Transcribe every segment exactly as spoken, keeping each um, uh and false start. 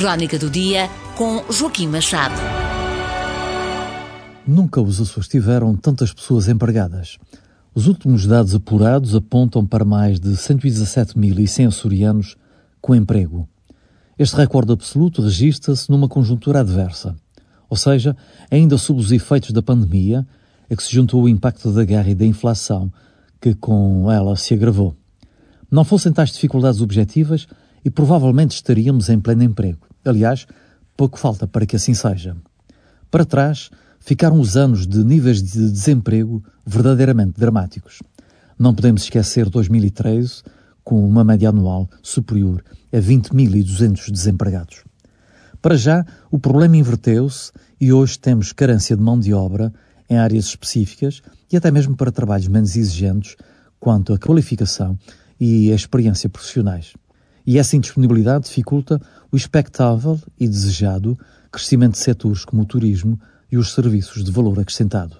Crónica do Dia, com Joaquim Machado. Nunca os Açores tiveram tantas pessoas empregadas. Os últimos dados apurados apontam para mais de cento e dezassete mil e cem açorianos com emprego. Este recorde absoluto registra-se numa conjuntura adversa, ou seja, ainda sob os efeitos da pandemia, a que se juntou o impacto da guerra e da inflação, que com ela se agravou. Não fossem tais dificuldades objetivas e provavelmente estaríamos em pleno emprego. Aliás, pouco falta para que assim seja. Para trás, ficaram os anos de níveis de desemprego verdadeiramente dramáticos. Não podemos esquecer dois mil e treze, com uma média anual superior a vinte mil e duzentos desempregados. Para já, o problema inverteu-se e hoje temos carência de mão de obra em áreas específicas e até mesmo para trabalhos menos exigentes quanto à qualificação e a experiência profissionais. E essa indisponibilidade dificulta o expectável e desejado crescimento de setores como o turismo e os serviços de valor acrescentado.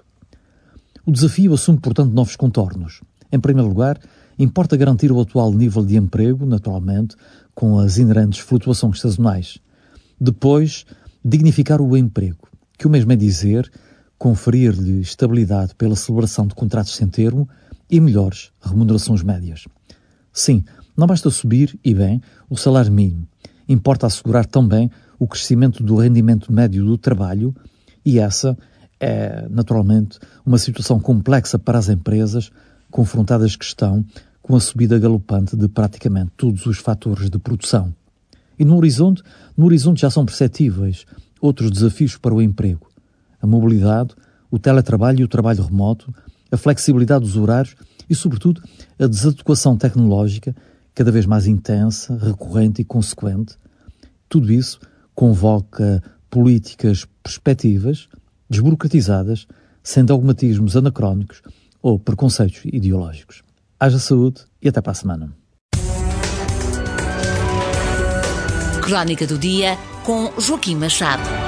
O desafio assume, portanto, novos contornos. Em primeiro lugar, importa garantir o atual nível de emprego, naturalmente, com as inerentes flutuações sazonais. Depois, dignificar o emprego, que o mesmo é dizer, conferir-lhe estabilidade pela celebração de contratos sem termo e melhores remunerações médias. Sim, não basta subir, e bem, o salário mínimo. Importa assegurar também o crescimento do rendimento médio do trabalho e essa é, naturalmente, uma situação complexa para as empresas confrontadas que estão com a subida galopante de praticamente todos os fatores de produção. E no horizonte, no horizonte já são perceptíveis outros desafios para o emprego. A mobilidade, o teletrabalho e o trabalho remoto, a flexibilidade dos horários e, sobretudo, a desadequação tecnológica cada vez mais intensa, recorrente e consequente. Tudo isso convoca políticas perspectivas, desburocratizadas, sem dogmatismos anacrónicos ou preconceitos ideológicos. Haja saúde e até para a semana. Crónica do Dia, com Joaquim Machado.